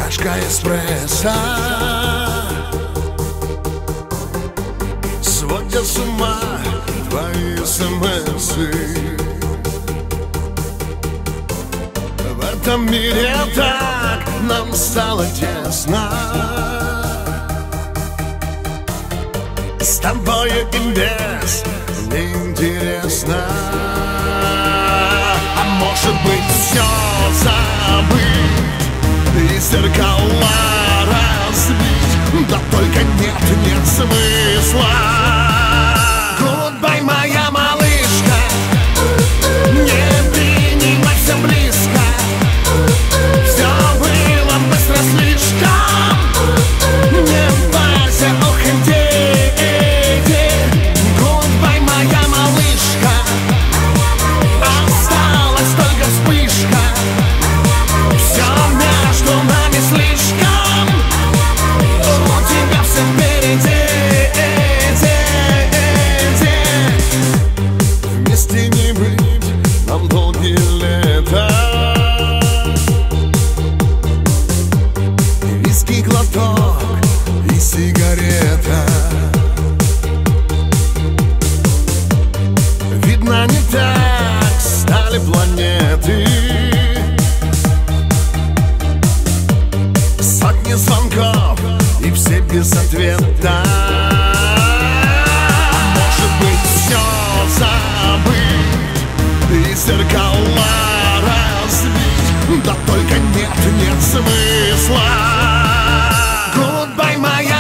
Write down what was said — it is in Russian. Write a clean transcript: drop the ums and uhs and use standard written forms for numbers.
чашка эспрессо сводят с ума твои смсы. В этом мире так нам стало тесно, с тобою и без неинтересно. А может быть все забыть и зеркала разбить, да только нет смысла. Гудбай, моя малышка, не принимайся близко. Все было быстро слишком, не бойся, уходи. Гудбай, моя малышка, осталась только вспышка. Все между нами слишком, у тебя все впереди. Вместе не быть нам долгие лета. Виски, глоток и сигарета. Видно, не так стали планеты. Сотни звонков и все без ответа. Может быть все забыть и зеркала разбить, да только нет смысла. Гудбай, моя